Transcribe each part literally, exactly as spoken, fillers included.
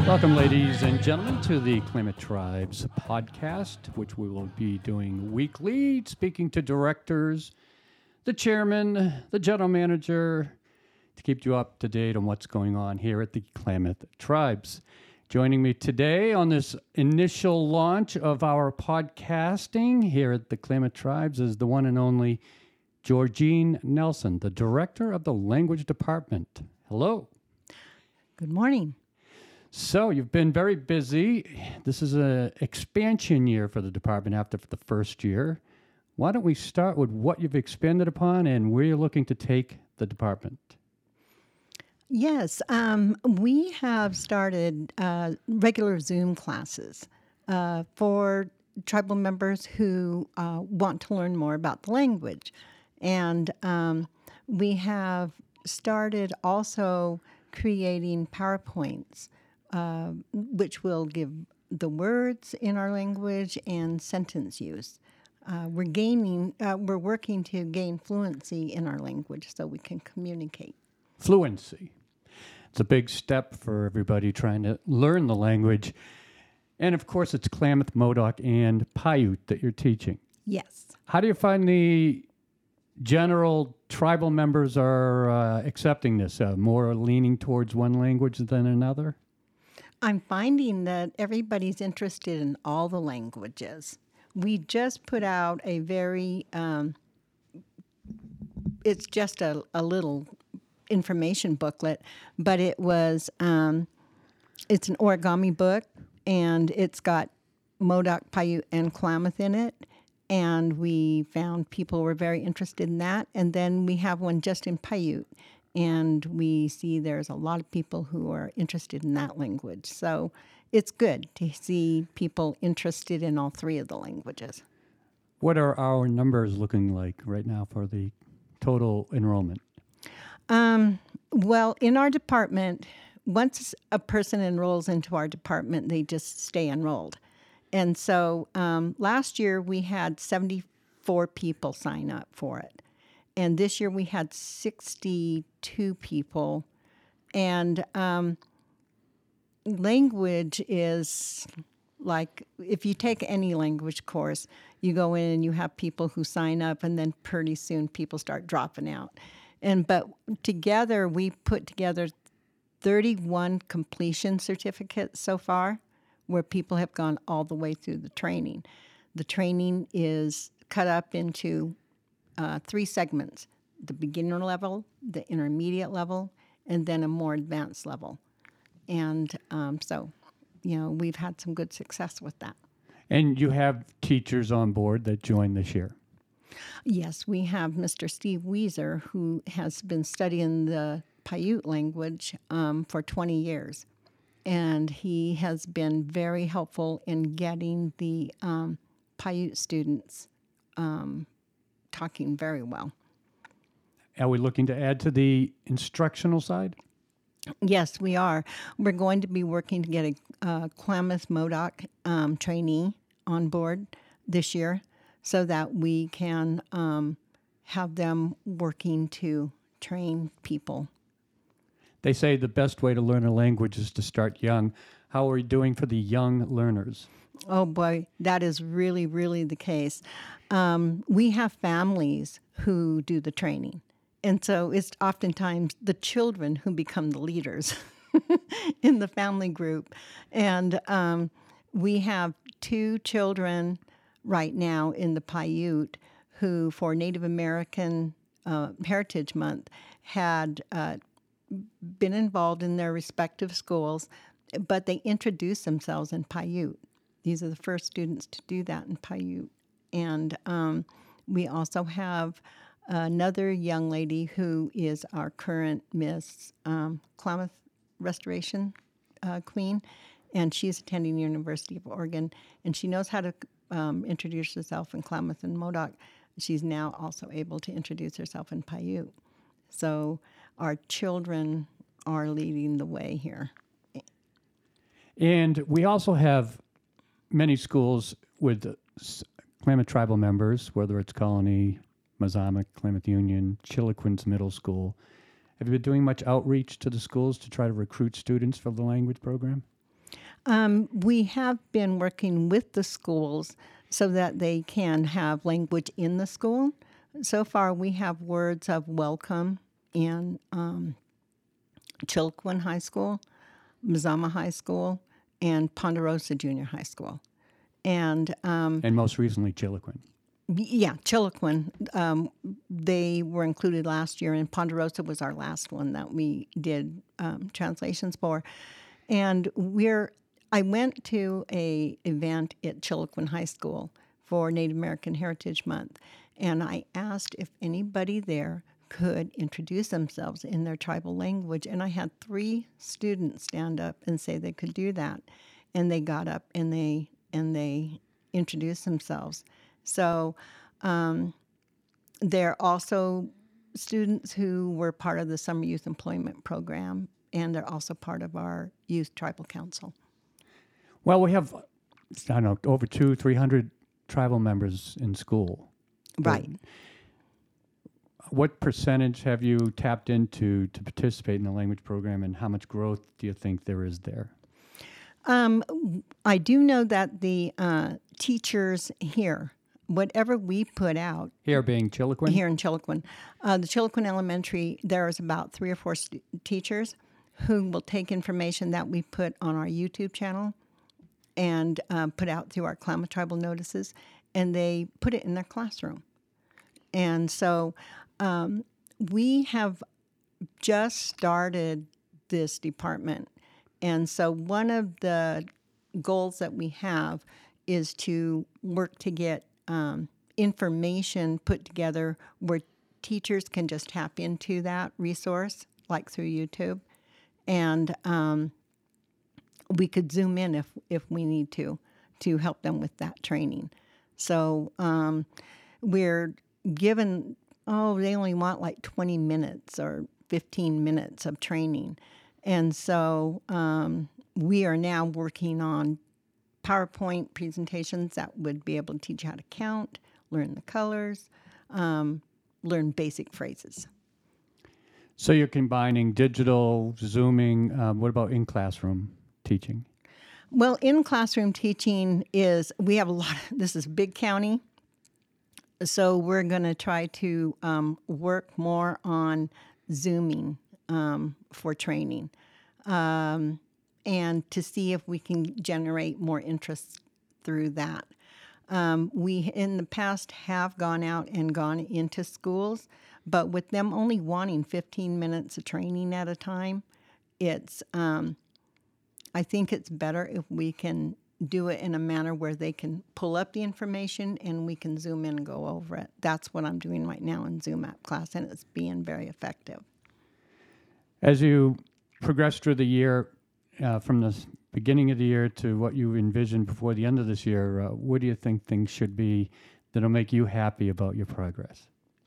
Welcome, ladies and gentlemen, to the Klamath Tribes podcast, which we will be doing weekly, speaking to directors, the chairman, the general manager, to keep you up to date on what's going on here at the Klamath Tribes. Joining me today on this initial launch of our podcasting here at the Klamath Tribes is the one and only Georgine Nelson, the director of the language department. Hello. Good morning. So you've been very busy. This is an expansion year for the department after the first year. Why don't we start with what you've expanded upon and where you're looking to take the department? Yes, um, we have started uh, regular Zoom classes uh, for tribal members who uh, want to learn more about the language. And um, we have started also creating PowerPoints, uh, which will give the words in our language and sentence use. Uh, we're gaining, uh, we're working to gain fluency in our language so we can communicate. Fluency. It's a big step for everybody trying to learn the language. And of course, it's Klamath, Modoc, and Paiute that you're teaching. Yes. How do you find the general tribal members are uh, accepting this, uh, more leaning towards one language than another? I'm finding that everybody's interested in all the languages. We just put out a very, um, it's just a, a little information booklet, but it was, um, it's an origami book, and it's got Modoc, Paiute, and Klamath in it. And we found people were very interested in that. And then we have one just in Paiute. And we see there's a lot of people who are interested in that language. So it's good to see people interested in all three of the languages. What are our numbers looking like right now for the total enrollment? Um, well, in our department, once a person enrolls into our department, they just stay enrolled. And so um, last year we had seventy-four people sign up for it. And this year we had sixty-two people. And um, language is like, if you take any language course, you go in and you have people who sign up, and then pretty soon people start dropping out. And but together we put together thirty-one completion certificates so far, where people have gone all the way through the training. The training is cut up into uh, three segments: the beginner level, the intermediate level, and then a more advanced level. And um, so, you know, we've had some good success with that. And you have teachers on board that joined this year? Yes, we have Mister Steve Weiser, who has been studying the Paiute language um, for twenty years. And he has been very helpful in getting the um, Paiute students um, talking very well. Are we looking to add to the instructional side? Yes, we are. We're going to be working to get a uh, Klamath Modoc um, trainee on board this year so that we can um, have them working to train people. They say the best way to learn a language is to start young. How are we doing for the young learners? Oh, boy, that is really, really the case. Um, we have families who do the training. And so it's oftentimes the children who become the leaders in the family group. And um, we have two children right now in the Paiute who, for Native American uh, Heritage Month, had uh, been involved in their respective schools, but they introduced themselves in Paiute. These are the first students to do that in Paiute. And um, we also have another young lady who is our current Miss um, Klamath Restoration uh, Queen, and she's attending the University of Oregon, and she knows how to um, introduce herself in Klamath and Modoc. She's now also able to introduce herself in Paiute. So our children are leading the way here. And we also have many schools with Klamath tribal members, whether it's Colony, Mazamek, Klamath Union, Chiloquins Middle School. Have you been doing much outreach to the schools to try to recruit students for the language program? Um, we have been working with the schools so that they can have language in the school. So far, we have words of welcome in um, Chiloquin High School, Mazama High School, and Ponderosa Junior High School. And um, And most recently, Chiloquin. yeah, Chiloquin, um, they were included last year, and Ponderosa was our last one that we did um, translations for. And we're, I went to a event at Chiloquin High School for Native American Heritage Month, and I asked if anybody there could introduce themselves in their tribal language, and I had three students stand up and say they could do that, and they got up and they and they introduced themselves. So um, there are also students who were part of the Summer Youth Employment Program, and they're also part of our Youth Tribal Council. Well, we have, I don't know, over two, three hundred tribal members in school. Right. But what percentage have you tapped into to participate in the language program, and how much growth do you think there is there? Um, I do know that the uh, teachers here, whatever we put out, Here being Chiloquin? here in Chiloquin, uh, the Chiloquin Elementary, there's about three or four st- teachers who will take information that we put on our YouTube channel and uh, put out through our Klamath Tribal notices, and they put it in their classroom. And so um, we have just started this department. And so one of the goals that we have is to work to get um, information put together where teachers can just tap into that resource, like through YouTube. And um, we could zoom in if, if we need to, to help them with that training. So um, we're given, oh, they only want like twenty minutes or fifteen minutes of training. And so um, we are now working on PowerPoint presentations that would be able to teach you how to count, learn the colors, um, learn basic phrases. So you're combining digital, Zooming. Um, what about in-classroom teaching? Well, in classroom teaching is, we have a lot, of, this is a big county, so we're going to try to um, work more on Zooming um, for training um, and to see if we can generate more interest through that. Um, we, in the past, have gone out and gone into schools, but with them only wanting fifteen minutes of training at a time, it's, um, I think it's better if we can do it in a manner where they can pull up the information and we can zoom in and go over it. That's what I'm doing right now in Zoom app class, and it's being very effective. As you progress through the year, uh, from the beginning of the year to what you envision before the end of this year, uh, what do you think things should be that'll make you happy about your progress?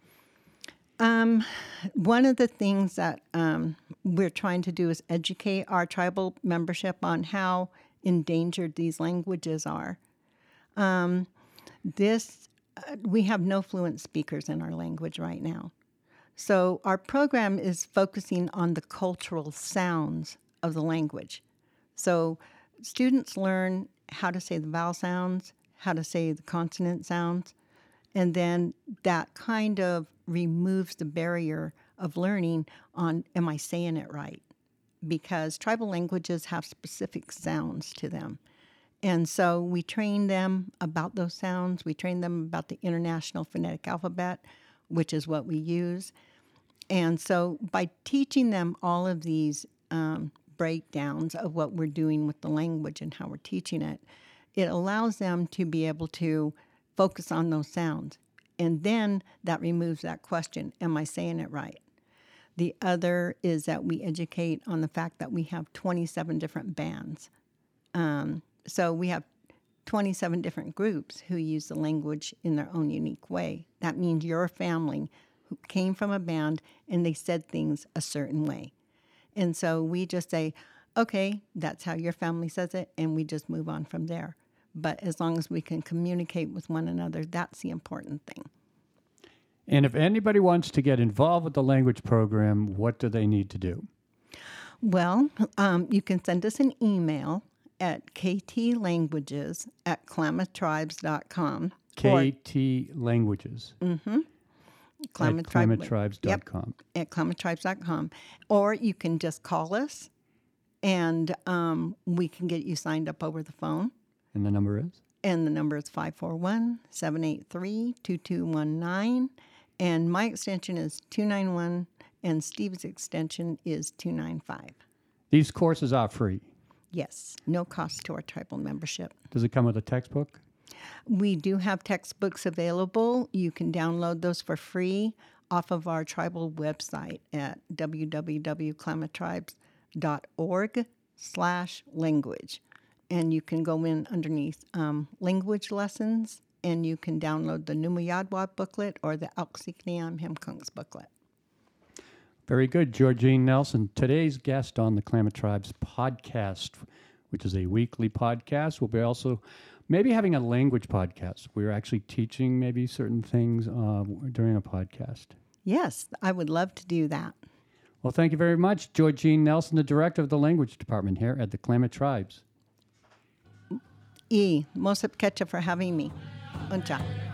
Um, one of the things that um, we're trying to do is educate our tribal membership on how endangered these languages are. Um, this, uh, we have no fluent speakers in our language right now. So our program is focusing on the cultural sounds of the language. So students learn how to say the vowel sounds, how to say the consonant sounds, and then that kind of removes the barrier of learning on, am I saying it right? Because tribal languages have specific sounds to them. And so we train them about those sounds. We train them about the International Phonetic Alphabet, which is what we use. And so by teaching them all of these um, breakdowns of what we're doing with the language and how we're teaching it, it allows them to be able to focus on those sounds. And then that removes that question, am I saying it right? The other is that we educate on the fact that we have twenty-seven different bands. Um, so we have twenty-seven different groups who use the language in their own unique way. That means your family who came from a band and they said things a certain way. And so we just say, okay, that's how your family says it, and we just move on from there. But as long as we can communicate with one another, that's the important thing. And if anybody wants to get involved with the language program, what do they need to do? Well, um, you can send us an email at k t languages at klamath tribes dot com. K T Languages Mm-hmm. at klamath tribes dot com. Yep, at klamath tribes dot com. Or you can just call us, and um, we can get you signed up over the phone. And the number is? And the number is five four one, seven eight three, two two one nine. And my extension is two nine one, and Steve's extension is two nine five. These courses are free. Yes, no cost to our tribal membership. Does it come with a textbook? We do have textbooks available. You can download those for free off of our tribal website at w w w dot klamath tribes dot org slash language. And you can go in underneath um, language lessons, and you can download the Numayadwa booklet or the Alksikniam Hemkungs booklet. Very good, Georgine Nelson. Today's guest on the Klamath Tribes podcast, which is a weekly podcast. We'll be also maybe having a language podcast. We're actually teaching maybe certain things uh, during a podcast. Yes, I would love to do that. Well, thank you very much, Georgine Nelson, the director of the language department here at the Klamath Tribes. E, Mosip Ketcha for having me. Uncha.